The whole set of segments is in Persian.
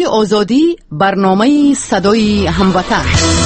آزادی، برنامه صدای هموطن.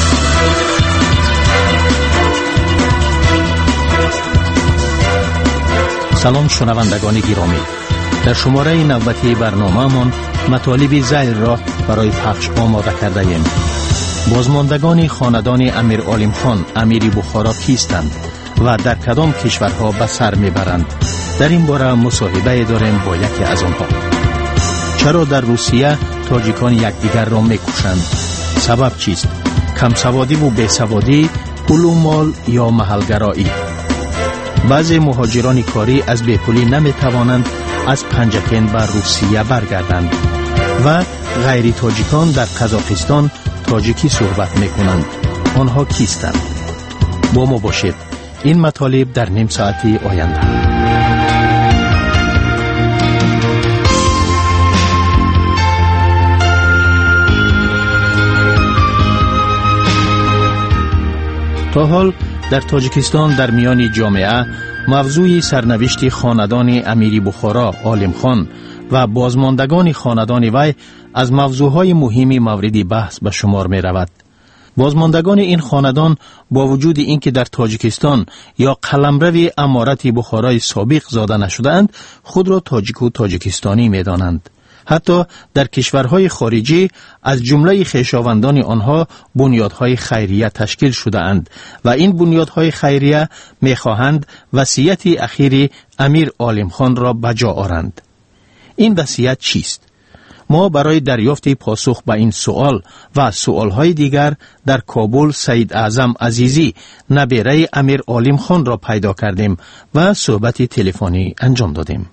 سلام شنوندگان گرامی، در شماره نوبتی برنامه‌مان مطالب ذیل را برای پخش آماده کرده ایم. بازماندگان خاندان امیر عالم خان امیری بخارا کیستند و در کدام کشورها به سر میبرند؟ در این باره مصاحبه داریم با یکی از آنها. چرا در روسیه تاجیکان یکدیگر را میکشند؟ سبب چیست؟ کم سوادی و بی سوادی، پول و مال یا محلگرایی؟ بعضی مهاجران کاری از بیپولی نمیتوانند از پنجکین به روسیه برگردند و غیر تاجیکان در قزاقستان تاجیکی صحبت میکنند. آنها کیستند؟ با ما باشید. این مطالب در نیم ساعتی آینده. تا حال در تاجیکستان در میان جامعه موضوع سرنوشت خاندان امیری بخارا عالم خان و بازماندگان خاندان وی از موضوعهای مهمی مورد بحث به شمار می رود. بازماندگان این خاندان با وجود اینکه در تاجیکستان یا قلمرو امارت بخارای سابق زاده نشده‌اند، خود را تاجیک و تاجیکستانی می دانند. حتی در کشورهای خارجی از جمله خویشاوندان آنها بنیادهای خیریه تشکیل شده اند و این بنیادهای خیریه می خواهند وصیت اخیر امیر عالم خان را بجا آورند. این وصیت چیست؟ ما برای دریافت پاسخ به این سوال و سوالهای دیگر در کابل سید اعظم عزیزی نبیره امیر عالم خان را پیدا کردیم و صحبت تلفنی انجام دادیم.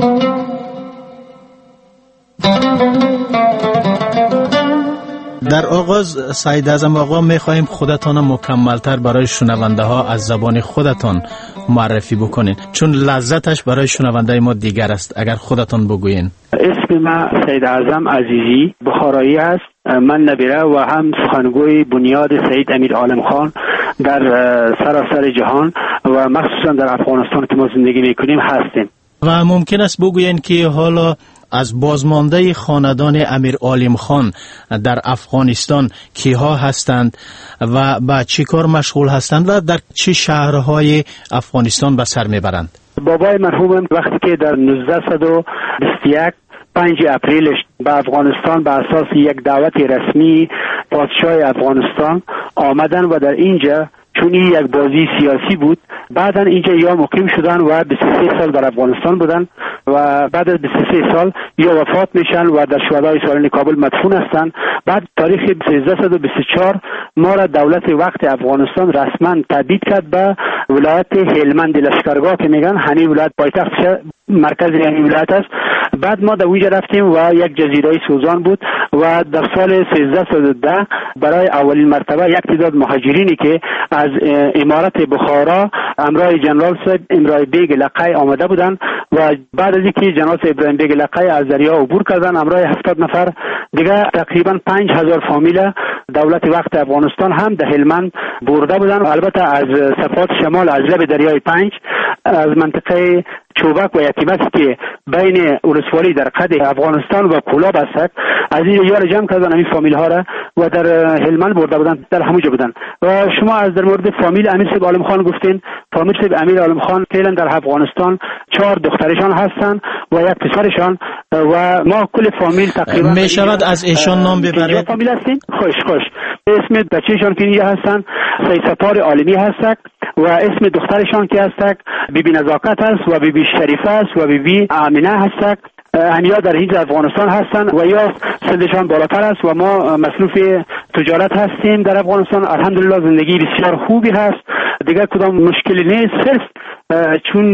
در آغاز سید اعظم آقا می‌خواهیم خودتان مکملتر برای شنونده ها از زبان خودتان معرفی بکنین، چون لذتش برای شنونده ما دیگر است. اگر خودتان بگوین. اسم من سید اعظم عزیزی بخارایی است. من نبیره و هم سخنگوی بنیاد سید امیر عالم خان در سراسر جهان و مخصوصا در افغانستان که ما زندگی میکنیم هستیم. و ممکن است بگوین که حالا از بازمانده خاندان امیر عالم خان در افغانستان کیها هستند و با چه کار مشغول هستند و در چه شهرهای افغانستان به سر میبرند؟ بابای مرحوم وقتی که در 1921 5 اپریل به افغانستان به اساس یک دعوت رسمی پادشاه افغانستان آمدن و در اینجا چون این یک بازی سیاسی بود بعدن اینجا یا مقیم شدن و 23 سال در افغانستان بودن و بعد از 23 سال یا وفات میشن و در شهدای سالین کابل مدفون هستند. بعد تاریخ 1324 ما را دولت وقت افغانستان رسما تبعید کرد به ولایت هلمند لشکرگاه که میگن هنی ولایت پایتخت مرکز یعنی ولایت است. بعد ما در اونجا رفتیم و یک جزیره سوزان بود و در سال 1310 برای اولین مرتبه یک تعداد مهاجرینی که از امارت بخارا همراه جنرال صاحب امرای بیگ لقای آمده بودند و بعد از اینکه جنرال صاحب ابراهیم بیگ لقای از دریا عبور کردن همراه 70 نفر دیگه تقریبا 5000 فامیل دولت وقت افغانستان هم در هلمند برده بودن. البته از صفات شمال از لب دریای پنج از منطقه چوبک و یتیمت که بین ولسوالی در قد افغانستان و کولاب است از این یار جمع کردن این فامیل ها را و در هلمند برده بودن، در همونجا بودن. و شما از در مورد فامیل امیر صاحب عالم خان گفتین. فامیل صاحب امیر عالم خان فعلا در افغانستان 4 دخترشان هستند و یک پسرشان و ما کل فامیل تقریبا می شود از ایشان نام ببرید؟ فامیل هستین؟ خوش اسم بچه‌شان که اینجا هستن سید ستار عالمی هست و اسم دخترشان که هست بیبی نزاکت است و بیبی شریفه است و بیبی آمینه هست. همیا در هیچ افغانستان هستند و یا سنشان بالاتر است و ما مصروف تجارت هستیم در افغانستان. الحمدلله زندگی بسیار خوبی هست، دیگه کدام مشکلی نیست، صرف چون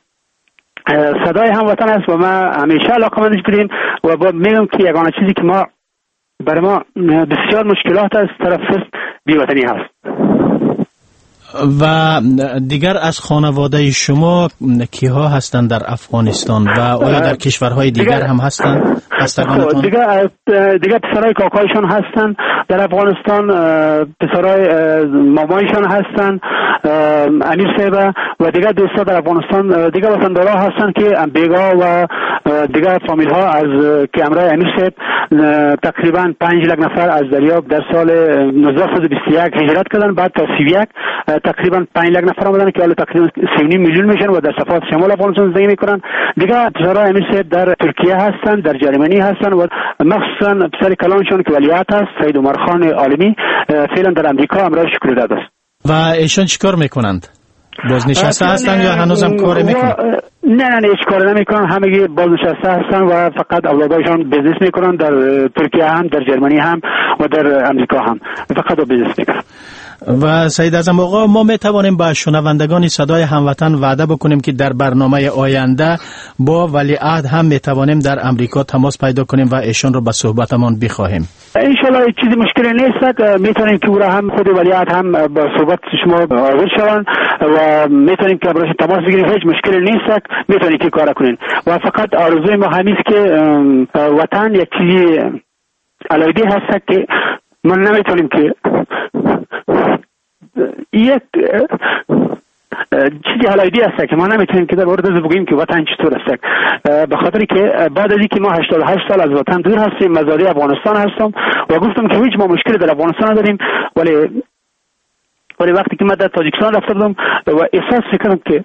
صدای هموطن است و ما همیشه علاقه‌مندش بودیم و میگم که یگانه چیزی که ما برای ما بسیار مشکلات است طرف بی‌وطنی هست. و دیگر از خانواده شما کیها هستند در افغانستان و آیا در کشورهای دیگر هم هستند بستگانتان؟ دیگر پسرای کاکایشان هستند در افغانستان، پسرای مامایشان هستند امیر صاحب، و دیگر دوستا در افغانستان دیگر وطندارا هستند که بیگا و دیگر فامیل ها از که امرای امیر صاحب تقریبا 5 لک نفر از دریاب در سال 1921 هجرت کردن، بعد تا 31 تقریبا 5 لک نفر آمدن که حالا تقریبا 3.5 میلیون میشن و در صفات شمال افغانستان زندگی میکنن. دیگر پسرای امیر صاحب در ترکیه هستند، در جرمنی هستند و مخصوصا پسر کلانشون که ولیعهد است سید عمر خان عالمی فعلا در امریکا امرای شکرداد است. و ایشان چیکار میکنند؟ بازنشسته هستند یا هنوزم کار میکنند؟ نه هیچ کار نمیکنن، همگی بازنشسته هستن و فقط اولادایشان بیزنس میکنن در ترکیه هم، در جرمنی هم و در امریکا هم، فقط بیزنس میکنن. و سید اعظم آقا، ما می توانیم با شنوندگان صدای هموطن وعده بکنیم که در برنامه آینده با ولیعهد هم می توانیم در امریکا تماس پیدا کنیم و ایشان رو به صحبتمان بخواهیم. ان شاء الله چیزی مشکلی نیست، میتونیم که او را هم خود ولیعهد هم با صحبت شما حاضر شوند و میتونیم که براش تماس بگیریم، هیچ مشکلی نیست، میتونیم که کار کنین. و فقط آرزوی ما همین است که وطن یک چیزی علایدی هست که من نمیتونیم که یک چیزی علایدی هست که ما نمیتونیم که در مورد از بگیم که وطن چطور است، به خاطر که بعد از اینکه ما 88 سال از وطن دور هستیم، مزادی افغانستان هستم و گفتم که هیچ ما مشکلی در افغانستان نداریم، ولی وقتی که من در تاجیکستان رفته بودم و احساس کردم که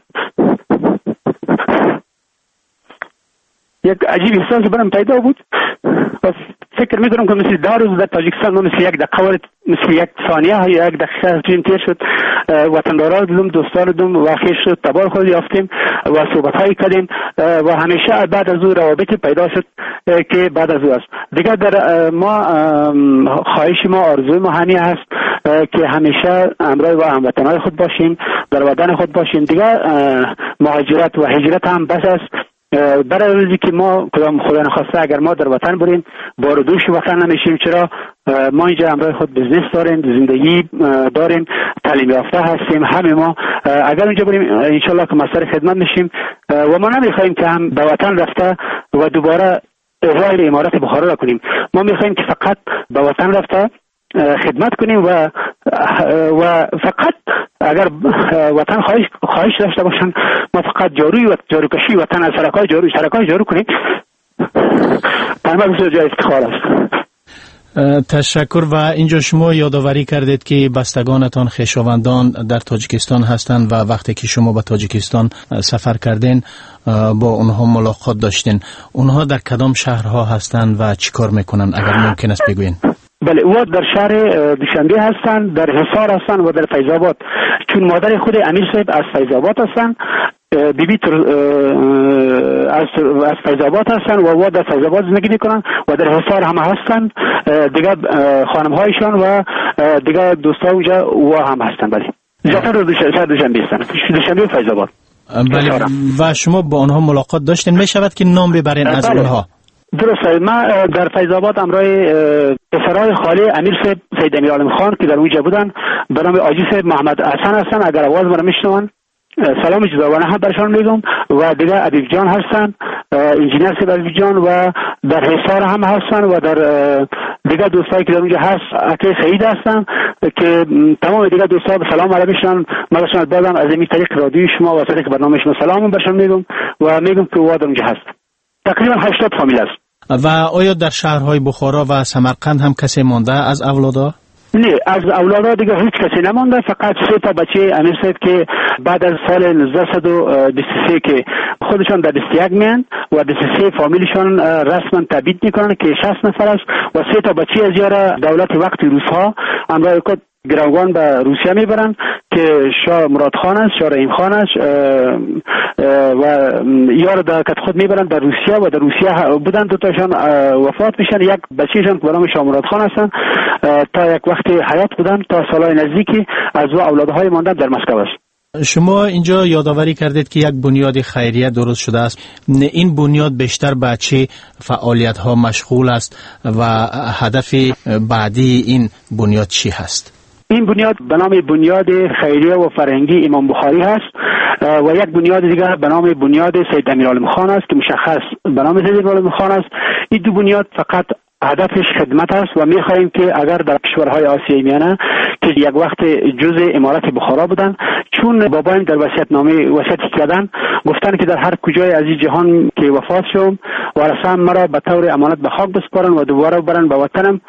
یک عجیب احساس برام پیدا بود و فکر می‌کنم که مثل 10 روز در تاجیکستان مثل یک دقیقه مثل یک ثانیه یا یک دقیقه تیر شد، وطندارا دیدم، دوستان دیدم و خیر شد، تبار خود یافتیم و صحبت‌هایی کردیم و همیشه بعد از اون روابطی پیدا شد که بعد از اون است. دیگر در ما خواهش ما، آرزوی ما همین است که همیشه همراه و هموطنان خود باشیم، در وطن خود باشیم. دیگر مهاجرت و هجرت هم بس است، برای روزی که ما کدام خدا نخواسته اگر ما در وطن بریم بار دوش وطن نمیشیم. چرا؟ ما اینجا همراه خود بزنس داریم، زندگی داریم، تعلیم یافته هستیم، همه ما اگر اونجا بریم انشالله که مصدر خدمت میشیم و ما نمیخوایم که هم به وطن رفته و دوباره احضای امارت بخارا را کنیم. ما میخوایم که فقط به وطن رفته خدمت کنیم و فقط اگر وطن خواهش داشته باشن ما فقط جاروکشی وطن از سرکای جارو کنیم. تمام جای افتخار است. تشکر. و اینجا شما یادآوری کردید که بستگانتان خویشاوندان در تاجیکستان هستند و وقتی که شما به تاجیکستان سفر کردین با اونها ملاقات داشتین. اونها در کدام شهرها هستند و چیکار میکنن اگر ممکن است بگوین؟ بله، او در شهر دوشنبه هستند، در حصار هستند و در فیض آباد، چون مادر خود امیر صاحب از فیض آباد هستند، بیبی از فیض آباد هستند و در فیض آباد زندگی میکنن و در حصار هم هستند. دیگر خانم هایشان و دیگر دوستا اونجا او هم هستند. بله، شهر دوشنبه هستند، دوشنبه و فیض آباد. بله، و شما با آنها ملاقات داشتین؟ می شود که نام ببرین از اونها؟ درسته، من در فیض آباد امرای پسرای خاله امیر صاحب سید امیر عالم خان که در اونجا بودن به نام آجی صاحب محمد حسن هستن، اگر آواز مرا میشنون سلام جزاوانه هم برشان میگم. و دیگر ادیب جان هستن، انجینیر صاحب ادیب جان و در حصار هم هستن و در دیگر دوستایی که در اونجا هست اکی سعید هستن که تمام دیگر دوستا به سلام علیکم میشن. من برشان دادم از این طریق رادیو شما و طریق برنامه شما سلام برشان میگم و میگم که واد اونجا هست. تقریبا 80 فامیل است. و آیا در شهرهای بخارا و سمرقند هم کسی مانده از اولادا؟ نه، از اولادا دیگه هیچ کسی نمانده، فقط 3 تا بچه امیر صاحب که بعد از سال 1923 که خودشان در 21 میان و 23 فامیلشان رسما تبعید میکنن که 60 نفر است و 3 تا بچه از یاره دولت وقت روس‌ها امرای کد گروگان به روسیه میبرن که شاه مراد خان است، شاه رحیم خان است و یار در کت خود میبرن در روسیه و در روسیه بودن. 2 تاشان وفات میشن، یک بچه‌شان که به نام شاه مراد خان هستن تا یک وقت حیات بودن تا سالهای نزدیکی از و اولادهای ماندن در مسکو است. شما اینجا یادآوری کردید که یک بنیاد خیریه درست شده است. این بنیاد بیشتر به چه فعالیت‌ها مشغول است و هدف بعدی این بنیاد چی هست؟ این بنیاد به نام بنیاد خیریه و فرهنگی امام بخاری هست و یک بنیاد دیگر به نام بنیاد سید امیرعالم خان است که مشخص به نام سید امیرعالم خان است. این دو بنیاد فقط هدفش خدمت است و می‌خواهیم که اگر در کشورهای آسیای میانه که یک وقت جزء امارت بخارا بودن، چون بابایم در وصیتی کردن گفتن که در هر کجای از این جهان که وفات شوم وارثان مرا به طور امانت به خاک بسپارن و دوباره برن به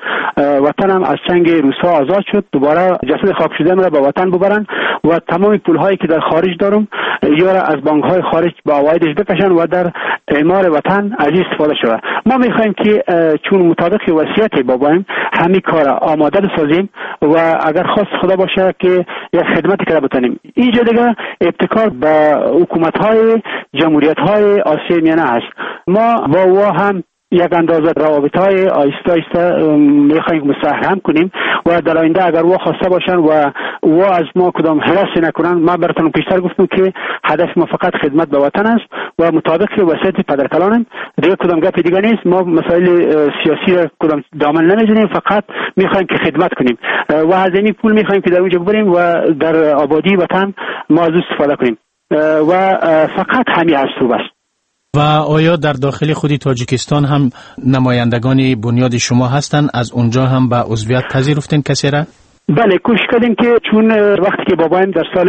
وطنم از چنگ روس‌ها آزاد شد، دوباره جسد خاک شده مرا به وطن ببرن و تمام پول‌هایی که در خارج دارم یا از بانک‌های خارج با عوایدش بکشن و در اعمار وطن از این استفاده شود. ما می‌خواهیم که چون مطابق وصیت بابایم همین کار آماده بسازیم و اگر خواست خدا باشه که یک خدمتی کرده بتونیم. اینجا دیگه ابتکار به حکومت‌های جمهوریت‌های آسیای میانه است. ما با او هم یک اندازه روابط‌های آیسته می‌خوایم مستحکم کنیم و در آینده اگر او خواسته باشن و او از ما کدام حراسی نکنن، ما براتون پیشتر گفتم که هدف ما فقط خدمت به وطن است و مطابق وصیت پدرکلانم دیگه کدام گپ دیگه نیست. ما مسائل سیاسی را کدام دامن نمیزنیم، فقط می‌خوایم که خدمت کنیم و از این پول می‌خوایم که در اونجا ببریم و در آبادی وطن ما از استفاده کنیم و فقط همین است و بس. و آیا در داخل خودی تاجیکستان هم نمایندگان بنیاد شما هستند؟ از اونجا هم به عضویت پذیرفتین کسی را؟ بله، کوشش کردیم که چون وقتی که بابایم در سال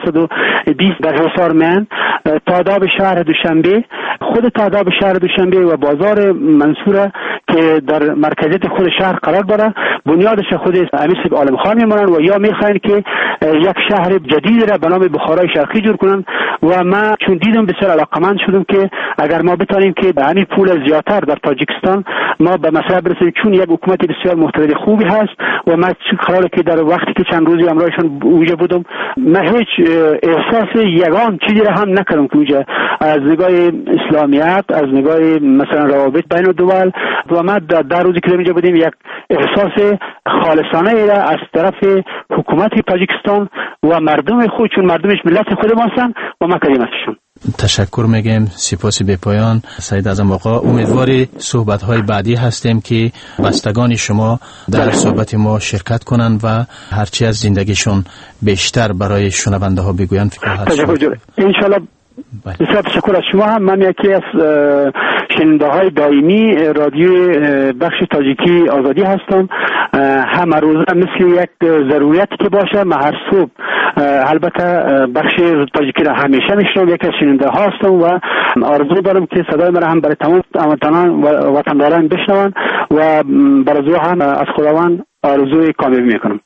1920 در حصار میان تاداب شهر دوشنبه، خود تاداب شهر دوشنبه و بازار منصوره که در مرکزیت خود شهر قرار داره، بنیادش خود امیر سید عالم خان میمونن و یا میخواین که یک شهر جدید را به نام بخارای شرقی جور کنن و ما چون دیدم بسیار علاقمند شدم که اگر ما بتونیم که به همین پول زیادتر در تاجیکستان ما به مسئله برسیم، چون یک حکومت بسیار محترم خوبی هست و ما قراره که در وقتی که چند روزی همراهشون اونجا بودم من هیچ احساس یگان چیزی را هم نکردم که اونجا از نگاه اسلامیت، از نگاه مثلا روابط بین الدول و ما در روزی که اونجا بودیم یک احساس خالصانه را از طرف حکومت تاجیکستان و مردم خود، چون مردمش ملت خود ما هستن و ما کردیم ازشون. تشکر میگم، سپاس به پایان سید اعظم آقا. امیدوار صحبت‌های بعدی هستیم که بستگان شما در صحبت ما شرکت کنند و هرچی از زندگیشون بیشتر برای شنونده ها بگویند. تشکر ان شاء الله. بسیار تشکر از شما هم. من یکی از شنونده های دائمی رادیو بخش تاجیکی آزادی هستم. همه روزه مثل یک ضرورتی که باشه من هر صبح البته بخش تاجیکی را همیشه میشنوم، یکی از شنونده ها هستم و آرزو دارم که صدای مرا هم برای تمام هموطنان و وطنداران بشنون و برای هم از خداوند آرزوی کامیابی میکنم.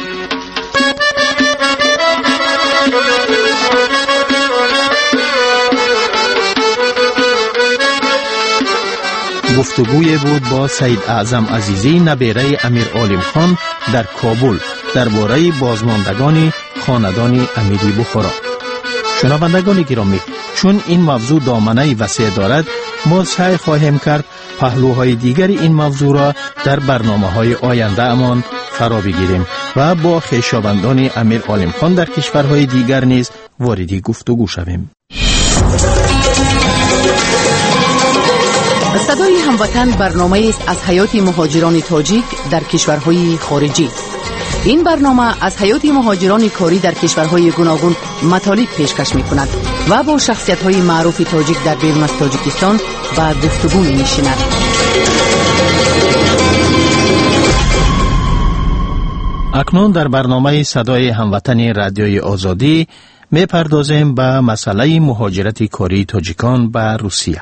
گفتگوی بود با سید اعظم عزیزی نبیره امیر عالم خان در کابل درباره بازماندگان خاندان امیری بخارا. شنوندگان گرامی، چون این موضوع دامنه وسیع دارد، ما سعی خواهیم کرد پهلوهای دیگر این موضوع را در برنامه‌های آینده امان فرا بگیریم و با خویشاوندان امیر عالم خان در کشورهای دیگر نیز واردی گفتگو شویم. صدای هموطن برنامه است از حیات مهاجران تاجیک در کشورهای خارجی. این برنامه از حیات مهاجران کاری در کشورهای گوناگون مطالب پیشکش می کند و با شخصیت‌های معروف تاجیک در بیرون از تاجیکستان و گفتگو می نشیند. اکنون در برنامه صدای هموطن رادیوی آزادی می پردازیم به مسئله مهاجرت کاری تاجیکان به روسیه.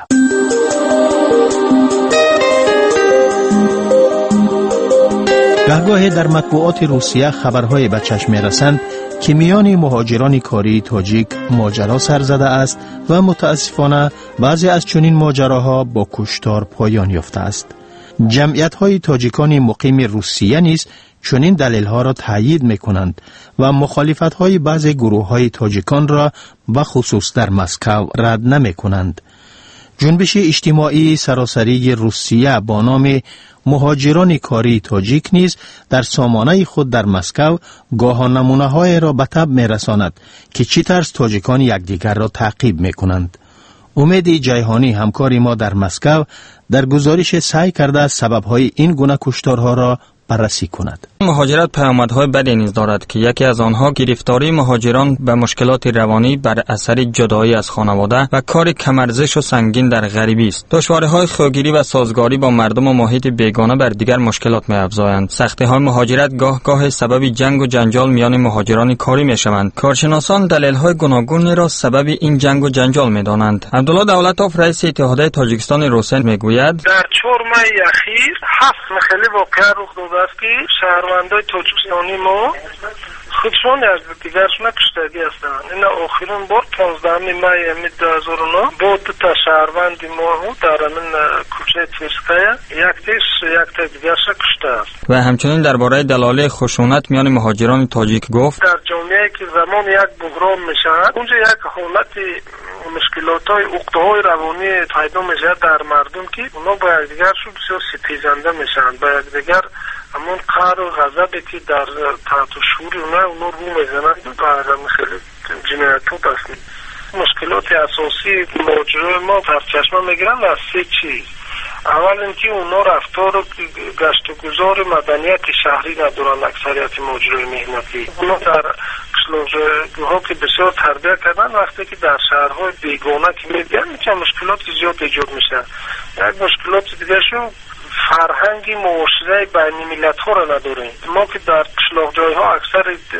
گاهی در مطبوعات روسیه خبرهای به چشم می‌رسند که میان مهاجران کاری تاجیک ماجرا سر زده است و متاسفانه بعضی از چنین ماجراها با کشتار پایان یافته است. جمعیت‌های تاجیکان مقیم روسیه نیز چنین دلیل‌ها را تایید می‌کنند و مخالفت‌های بعضی گروه‌های تاجیکان را به خصوص در مسکو رد نمی‌کنند. جنبش اجتماعی سراسری روسیه با نام مهاجران کاری تاجیک نیز در سامانه خود در مسکو گاه نمونه‌های را به تب می‌رساند که چی طرز تاجیکان یکدیگر را تعقیب می‌کنند. امید جیهانی همکار ما در مسکو در گزارش سعی کرده سبب‌های این گونه کشتارها را بررسی کند. مهاجرت پیامدهای بدی نیز دارد که یکی از آنها گرفتاری مهاجران به مشکلات روانی بر اثر جدایی از خانواده و کار کم‌ارزش و سنگین در غریبی است. دشواری‌های خودگیری و سازگاری با مردم و محیط بیگانه بر دیگر مشکلات می‌افزایند. سختی‌های مهاجرت گاه سبب جنگ و جنجال میان مهاجران کاری می‌شوند. کارشناسان دلایل‌های گوناگونی را سبب این جنگ و جنجال می‌دانند. عبدالله دولتوف رئیس اتحادیه تاجیکستان روسیه می‌گوید در 4 ماه اخیر 7 خیلی واقعا رخ داده است که شهروندان تاجیکستانی ما خودشون از دیگرشون کشتگی هستند. این آخرین بار 15 ماه 2009 با 2 تا شهروند ما در همین کوچه تیرسکایا یک تا دیگرش کشته است. و همچنین درباره دلایل خشونت میان مهاجران تاجیک گفت در جامعه که زمان یک بحران میشه اونجا یک حالت مشکلات‌های عقده‌های روانی پیدا میشه در مردم که اونا با یکدیگرشون بسیار ستیزنده میشن، با یکدیگر همون قهر و غضبی که در تحت شعور اونا رو میزنند و همین خیلی جنایت‌ها هست. مشکلات اساسی مهاجران ما در چشم میگیرن از 3 چیز. اول اینکه اونا رفتار و گشت و گذار مدنیت شهری ندارن. اکثریت مهاجران مهنتی اونا در قشلاق‌ها که بسیار تربیت کردن، وقتی که در شهرهای بیگانه که میگن میشه مشکلات زیاد ایجاد میشه. یک مشکلات دیگه شو فرهنگی معاشره بین ملت ها را نداریم. ما که در قشلاق جایها اکثر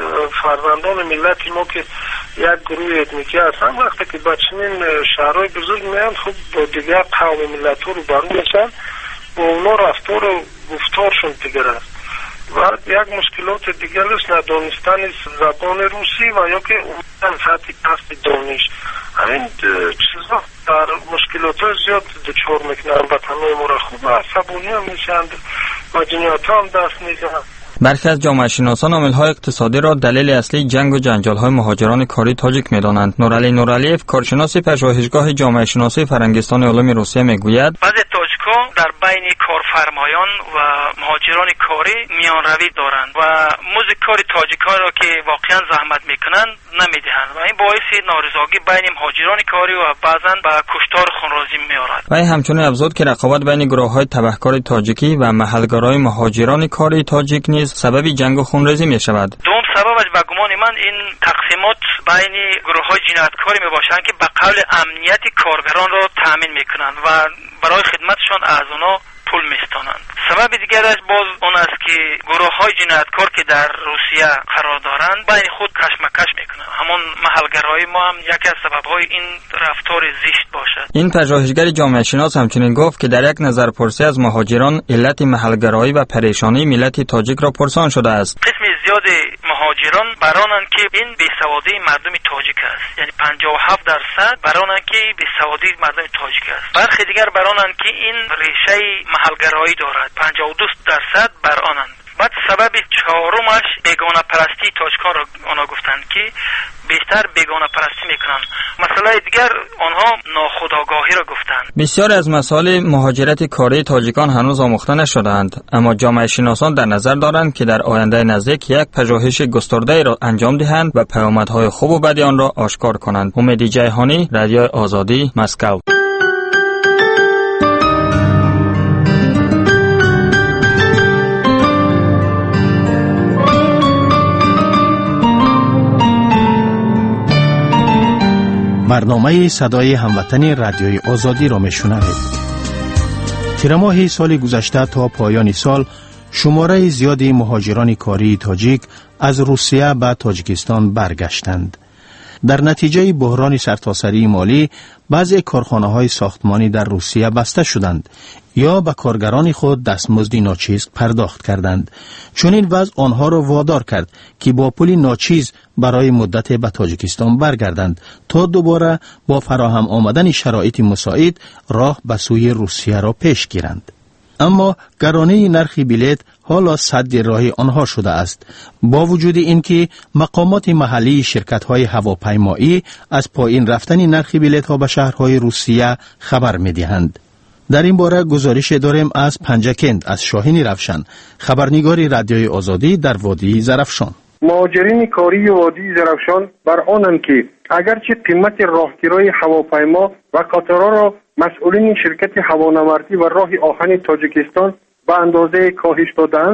فرزندان ملت ما که یک گروه اتنیکی هستن، وقتی که با چنین شهرهای بزرگ میان خب با دیگر قوم ملت ها رو برون میشن و اونا رفتار و گفتارشون دیگر است. و یک مشکلات دیگر است ندانستن زبان روسی و یا که اون سطح پست دانش. همین چیزا در مشکلات زیاد دچار میکنن و تمام را خوب و عصبانی هم میشند و جنایت هم دست میزنند. برخی از جامعه شناسان عامل‌های اقتصادی را دلیل اصلی جنگ و جنجال‌های مهاجران کاری تاجیک می‌دانند. نورعلی نورعلیف، کارشناس پژوهشگاه جامعه شناسی فرنگستان علوم روسیه میگوید: بعضی تاجیک‌ها در بین کارفرمایان و مهاجران کاری میانروی دارند و مزد کار تاجیک‌ها را که واقعا زحمت میکنند نمیدهند و این باعث نارضایتی بین مهاجران کاری و بعضاً به کشتار خونریزی می‌آورد. و همچنین افزود که رقابت بین گروه‌های تبهکار تاجیکی و محلگرای مهاجران کاری تاجیک نیز سبب جنگ و خونریزی می شود. دوم سببش به گمان من این تقسیمات بین گروه‌های جنایتکاری می باشند که به قول امنیت کارگران را تامین میکنند و برای خدمتشان از اونا پول میستانند. سبب دیگرش باز اون است که گروه‌های جنایتکار که در روسیه قرار دارند بین خود کشمکش میکنند. همون محلگرایی ما هم یکی از سبب‌های این رفتار زشت باشد. این پژوهشگر جامعه شناس همچنین گفت که در یک نظرپرسی از مهاجران علت محلگرایی و پریشانی ملت تاجیک را پرسان شده است. قسم زیاد مهاجران برانند که این بیسوادی مردم تاجیک است، یعنی 57% برانند که بیسوادی مردم تاجیک است. برخی دیگر برانند که این ریشه محلگرایی دارد، 52% برانند. بعد سبب چهارمش بیگانه پرستی تاجیکان را آنها گفتند که بیشتر بیگانه پرستی میکنند. مسئله دیگر آنها ناخودآگاهی را گفتند. بسیاری از مسائل مهاجرت کاری تاجیکان هنوز آموخته نشده‌اند، اما جامعه شناسان در نظر دارند که در آینده نزدیک یک پژوهش گسترده را انجام دهند و پیامدهای خوب و بد آن را آشکار کنند. امید جیهانی، رادیو آزادی، مسکو. برنامه صدای هموطن رادیوی آزادی را میشنوید. تیر ماه سال گذشته تا پایان سال شماره زیادی مهاجران کاری تاجیک از روسیه به تاجیکستان برگشتند. در نتیجه بحران سرتاسری مالی بعضی کارخانه‌های ساختمانی در روسیه بسته شدند یا به کارگران خود دستمزد ناچیز پرداخت کردند. چون این وضع آنها را وادار کرد که با پول ناچیز برای مدت به تاجیکستان برگردند تا دوباره با فراهم آمدن شرایط مساعد راه به سوی روسیه را پیش گیرند. اما گرانی نرخ بلیط حالا سد راه آنها شده است، با وجود اینکه مقامات محلی شرکت‌های هواپیمایی از پایین رفتن نرخ بلیط‌ها به شهرهای روسیه خبر می‌دهند. در این باره گزارش داریم از پنجکند از شاهین روشن، خبرنگار رادیوی آزادی در وادی زرافشان. مهاجرین کاری وادی زرافشان بر آنند که اگرچه قیمت راهگیری هواپیما و قطارها را مسئولین شرکت هوانوردی و راه آهن تاجیکستان به اندازه کاهش دادند،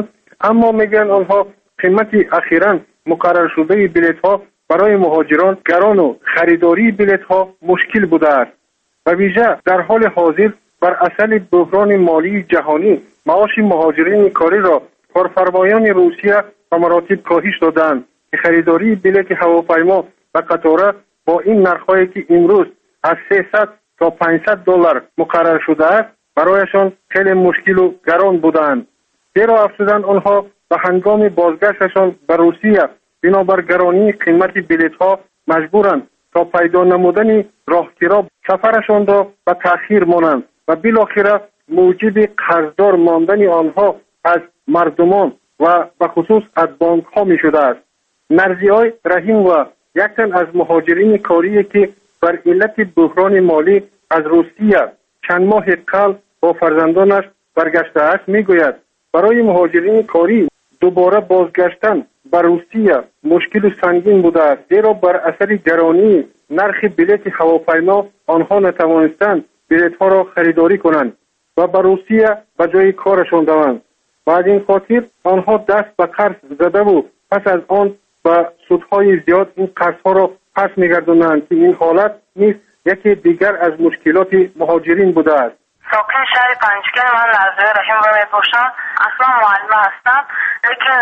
اما میگن آنها قیمت اخیراً مقرر شده بلیط ها برای مهاجران گران و خریداری بلیط ها مشکل بوده است و ویژه در حال حاضر بر اثر بحران مالی جهانی معاش مهاجرین کاری را کارفرمایان روسیه به مراتب کاهش دادند که خریداری بلیط هواپیما و قطار با این نرخ‌هایی که امروز از 300 تا 500 دلار مقرر شده است برایشان خیلی مشکل و گران بودند. زیرا افزودن آنها به هنگام بازگشتشان به روسیه بنابر گرانی قیمت بلیط ها مجبورند تا پیدا نمودن راهگیرا سفرشان را به تأخیر مانند و بالاخره موجب قرضدار ماندن آنها از مردمان و به خصوص از بانک ها می شده است. نرزی‌های رحیم و یک تن از مهاجرین کاری که بر علت بحران مالی از روسیه چند ماه قبل با فرزندانش برگشته است میگوید برای مهاجرین کاری دوباره بازگشتن به روسیه مشکل سنگین بوده است، زیرا بر اثر گرانی نرخ بلیط هواپیما آنها نتوانستند بلیط ها را خریداری کنند و به روسیه به جای کارشان روند و از این خاطر آنها دست به قرض زده و پس از آن با سودهای زیاد این قرضها را پس می‌گردانند که این حالت نیز یکی دیگر از مشکلات مهاجرین بوده است. ساکن شهر پنجگل من نرزیه رحیم را میپوشم. اصلا معلمه هستم لیکن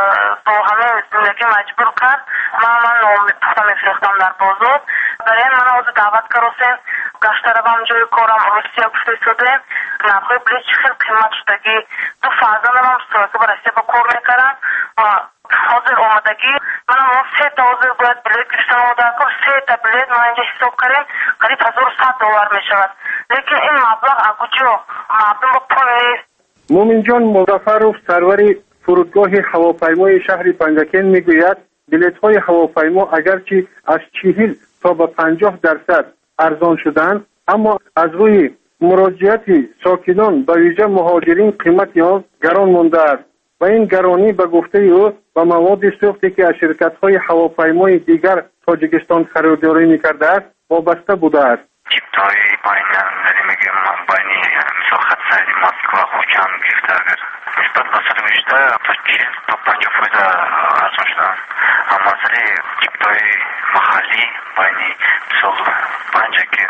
با همه زندگی مجبور کرد من ناامید پخته میفرختم در بازار. برای من از دعوت کردیم گشته روم جای کارم روسیه گفته شدیم نرخ‌های بلیط خیلی قیمت شدگی دو فرزندم هم سراغ به روسیه با کار میکردن و حاضر آمدگی منم 3 تا حاضر باید بلیط گرفتن آمده کن 3 تا بلیط ما اینجا حساب کردیم قریب 1100 دلار میشود لیکن این مبلغ اگوجو مردم با پول نیست. مومن جان مظفرов سرور فرودگاه هواپیمای شهر پنجکن میگوید بلیط های هواپیما اگرچه از 40 تا به 50% ارزان شدند اما از روی مراجعت ساکنان به ویژه مهاجرین قیمت آن گران مانده است و این گرانی به گفته او و مواد سوختی که از شرکت‌های هواپیمای دیگر تاجیکستان خریداری می‌کرده است وابسته بوده است. چیپ‌های پایین میگم پایین مساحت سایز مسکو خوچم گرفته اگر نسبت به سال گذشته تا 40 تا 50% ارزان شده اما سری چیپ‌های محلی پایین سال پنجکن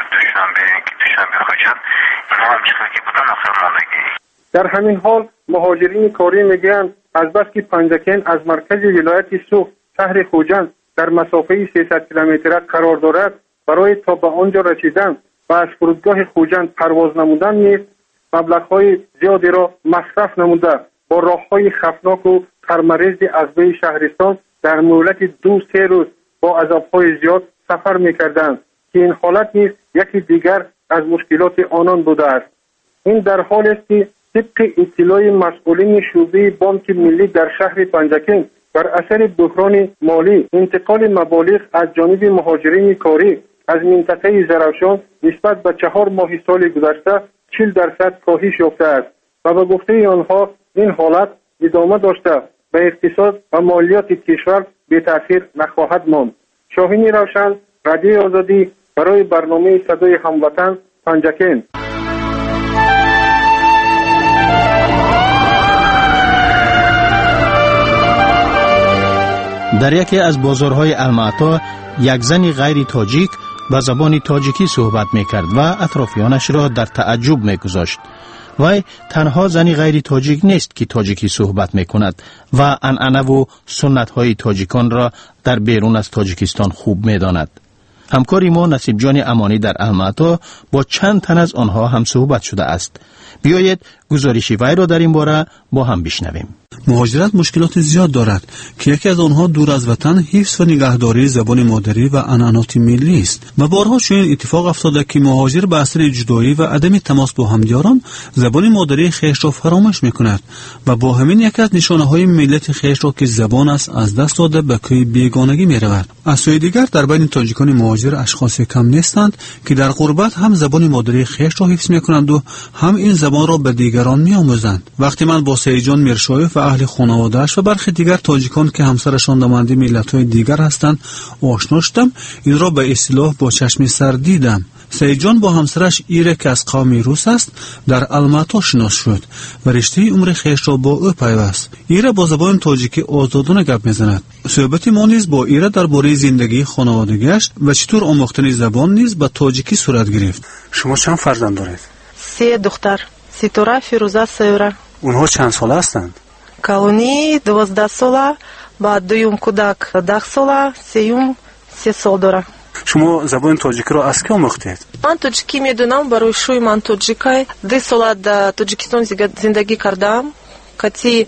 دوشنبه خوچم اینا هم چیزی که بودن آخر ماندگی. در همین حال مهاجرین کاری میگویند از بس که پنجکن از مرکز ولایت سوخت شهر خوجند در مسافه 300 کیلومتری قرار دارد برای تا به آنجا رسیدن و از فرودگاه خوجند پرواز نمودن نیز مبلغ‌های زیادی را مصرف نموده با راه‌های خفناک و ترمریز از بین شهرستان در مدت 2-3 روز با عذاب‌های زیاد سفر می‌کردند که این حالت نیز یکی دیگر از مشکلات آنان بوده است. این در حالی است که طبق اطلاع مسئولین شعبه بانک ملی در شهر پنجکن بر اثر بحران مالی انتقال مبالغ از جانب مهاجرین کاری از منطقه زرافشان نسبت به 4 ماه سال گذشته 40% کاهش یافته است و به گفته آنها این حالت ادامه داشته به اقتصاد و مالیات کشور به تأثیر نخواهد ماند. شاهین روشن، رادیو آزادی، برای برنامه صدای هموطن، پنجکن. در یکی از بازارهای المعطا یک زن غیر تاجیک به زبان تاجیکی صحبت میکرد و اطرافیانش را در تعجب میگذاشت. وی تنها زنی غیر تاجیک نیست که تاجیکی صحبت میکند و عنعنه و سنت های تاجیکان را در بیرون از تاجیکستان خوب میداند. همکاری ما نصیب جان امانی در المعطا با چند تن از آنها هم صحبت شده است. بیایید گزارش وی را در این باره با هم بشنویم. مهاجرت مشکلات زیاد دارد که یکی از آنها دور از وطن حفظ و نگهداری زبان مادری و عنعنات ملی است و بارها چنین اتفاق افتاده که مهاجر به اثر جدایی و عدم تماس با همدیاران زبان مادری خویش را فراموش میکند و با همین یکی از نشانه‌های ملیت خویش را که زبان است از دست داده به کوی بیگانگی میرود. از سوی دیگر در بین تاجیکان مهاجر اشخاص کم نیستند که در غربت هم زبان مادری خویش را حفظ میکنند و هم این زبان را به دیگران میآموزند. وقتی من با سیجان میرشایف و اهل خانواده‌اش و برخی دیگر تاجیکان که همسرشان نماینده ملت‌های دیگر هستند آشنا شدم، این را به اصطلاح با چشم سر دیدم. سعید جان با همسرش ایره که از قوم روس است در الماتا شناس شد و رشته عمر خویش را با او پیوست. ایره با زبان تاجیکی آزادانه گپ میزند. صحبت ما نیز با ایره درباره زندگی خانوادگیش و چطور آموختن زبان نیز به تاجیکی صورت گرفت. شما چند فرزند دارید؟ 3 دختر. سیتورا، فیروزا، سیورا. اونها چند ساله هستند؟ کالونی 12 ساله، بعد دویم کودک 10 ساله، سیوم 3 سال داره. شما زبان تاجیکی را از که آموختید؟ من تاجیکی میدونم، برای شوی من تاجیکی 2 سال در تاجیکستان زندگی کردم. کتی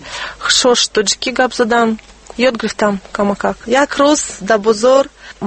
6 تاجیکی گپ زدم، یاد گرفتم کماکак. یک روز در بازار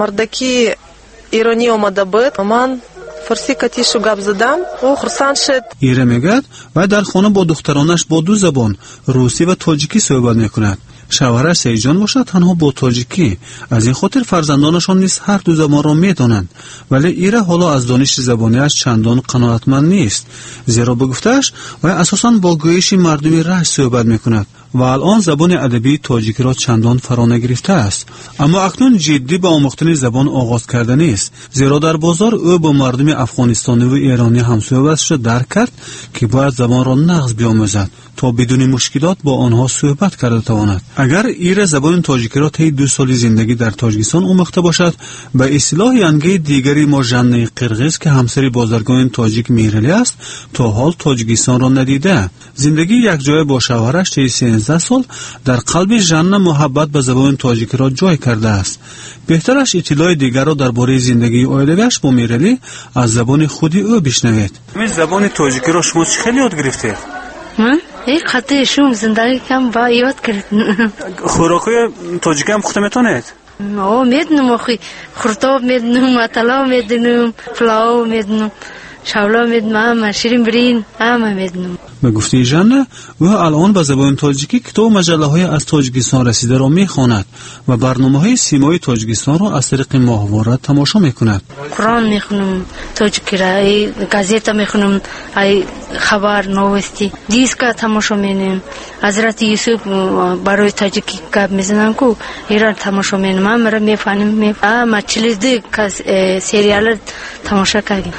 مردکی ایرانی آمده بود، من فارسی کتیشو گپ زدم و خرسند شد. ایره میگد و در خانه با دخترانش با 2 زبان روسی و تاجیکی صحبت میکند. شوهرش سعید جان باشد تنها با تاجیکی. از این خاطر فرزندانشان نیز هر 2 زبان را میدانند، ولی ایره حالا از دانش زبانیش چندان قناعتمند نیست، زیرا به گفته‌اش و اساساً با گویش مردمی رشت صحبت میکند و الان زبان ادبی تاجیکی را چندان فرا نگرفته است. اما اکنون جدی به آموختن زبان آغاز کرده نیست، زیرا در بازار او با مردم افغانستانی و ایرانی همسویش را درک کرد که باید زبان را نغز بیاموزد تا بدون مشکلات با آنها صحبت کرده تواند. اگر ایره زبان تاجیکی را طی 2 سال زندگی در تاجیکستان آموخته باشد، به اصطلاح ینگه دیگری ما ژن قرقیز که همسر بازرگان تاجیک میرلی است تا حال تاجیکستان را ندیده. زندگی یک جای با شوهرش طی 13 سال در قلب ژن محبت به زبان تاجیکی را جای کرده است. بهترش اطلاع دیگر را درباره زندگی اویلویش با میرلی از زبان خودی او بشنوید. زبان تاجیکی را شما چه خیلی یاد گرفتید؟ من یک خطه شوم زندگی کم با یاد کردم. خوراکای تاجیکی هم خودت میتونید؟ میدونم، خورتاب میدونم، مطلع میدونم، پلاو میدونم، شولا میدونم، شیرین برین همه میدونم. به گفته ژن او الان به زبان تاجیکی کتاب مجله های از تاجیکستان رسیده را میخواند و برنامه های سیمایی تاجیکستان را از طریق ماهواره تماشا میکند. قرآن میخونم تاجیکی را، گازیت میخونم، خبر نوستی دیسکا تماشا میکنم. حضرت یوسف برای تاجیکی گپ میزنن کو ایران تماشا میکنم، مرا میفهمم. ما 42 سریال تماشا کردیم.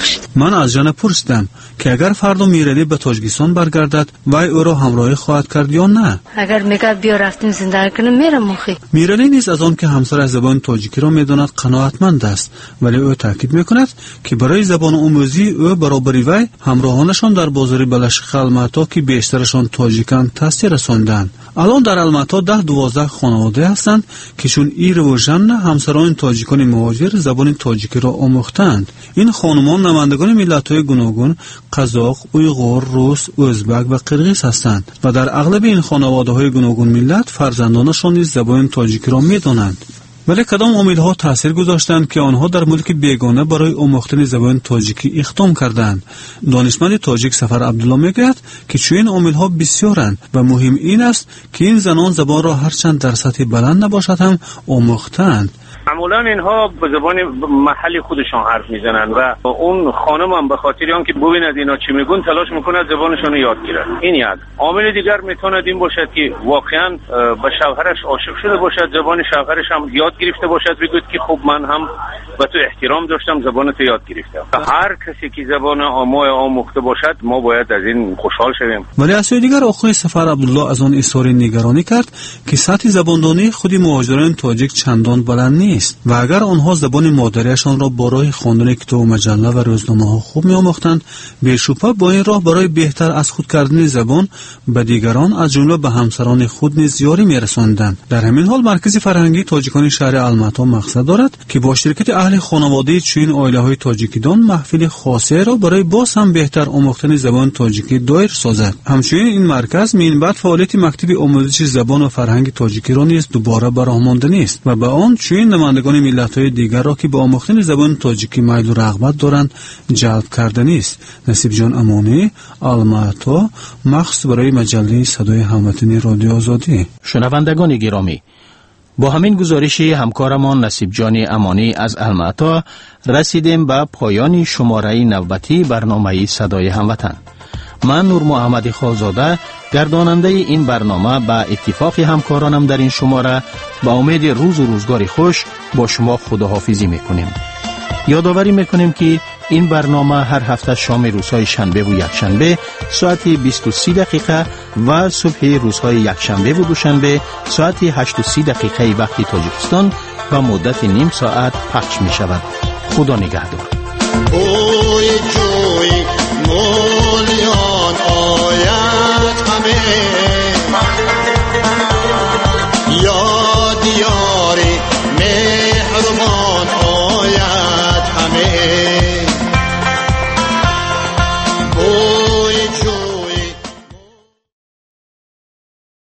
من از ژن پرسیدم که اگر فردا میرلی به تاجیکستان برگردد وای او را همراهی خواهد کرد یا نه. اگر میگه بیا رفتیم زندگی کنم میرم. مخی میرلی نیز از آن که همسر از زبان تاجیکی را میداند قناعتمند است، ولی او تاکید میکند که برای زبان آموزی او برابری وی همراهانشان در بازار بلشق الماتا که بیشترشان تاجیکان تاثیر رساندند. الان در الماتا 10-12 خانواده هستند که چون ایره و ژن همسران تاجیکان مهاجر زبان تاجیکی را آموختند. این خانمان نمایندگان ملت‌های گوناگون قزاق، اویغور، روس، ازبک و قرغیز هستند و در اغلب این خانواده‌های گوناگون ملت فرزندانشان نیز زبان تاجیکی را می‌دانند. ولی کدام عامل‌ها تأثیر گذاشتند که آنها در ملک بیگانه برای آموختن زبان تاجیکی اقدام کردند؟ دانشمند تاجیک سفر عبدالله میگوید که چنین عامل‌ها بسیارند و مهم این است که این زنان زبان را هرچند در سطح بلند نباشد هم آموختند. معمولا اینها به زبان محلی خودشان حرف میزنن و اون خانم هم به خاطر آنکه ببیند اینا چی میگن تلاش میکنه زبانشون رو یاد گیرد. این یک عامل دیگر میتونه این باشد که واقعا به شوهرش عاشق شده باشد، زبان شوهرش هم یاد گرفته باشد، بگوید که خب من هم به تو احترام داشتم، زبانت یاد گرفتم. هر کسی که زبان ما آموخته باشد ما باید از این خوشحال شویم. ولی از سوی دیگر آقای سفر عبدالله از آن اظهار نگرانی کرد که سطح زباندانی خود مهاجران تاجیک چندان بلند نیست و اگر آنها زبان مادریشان را برای خواندن کتاب و مجله و روزنامه‌ها خوب می‌آموختند، بی‌شبهه با این راه برای بهتر از خود کردن زبان به دیگران از جمله به همسران خود نیز یاری می‌رساندند. در همین حال مرکز فرهنگی تاجیکان شهر الماتا مقصد دارد که با شرکت اهل خانواده چین عائله‌های تاجیکیدان محفل خاصه را برای باز هم بهتر آموختن زبان تاجیکی دایر سازد. همچنین این مرکز بعد فعالیت مکتب آموزش زبان و فرهنگ تاجیکی را نیز دوباره برآورده است و به آن چین نمایندگان ملت‌های دیگر را که به آموختن زبان تاجیکی میل و رغبت دارند جلب کرده است. نصیب جان امانی، الماتا، مخصوص برای مجله صدای هموطنی رادیو آزادی. شنوندگان گرامی، با همین گزارش همکارمان نصیب جان امانی از الماتا رسیدیم به پایان شماره نوبتی برنامه صدای هموطن. من نور محمد خالزاده گرداننده این برنامه به اتفاق همکارانم در این شماره با امید روز و روزگاری خوش با شما خداحافظی میکنیم. یادآوری میکنیم که این برنامه هر هفته شام روزهای شنبه و یکشنبه ساعت 20:30 دقیقه و صبح روزهای یکشنبه و دوشنبه ساعت 8:30 دقیقه وقت تاجیکستان و مدت نیم ساعت پخش می شود. خدا نگهدار.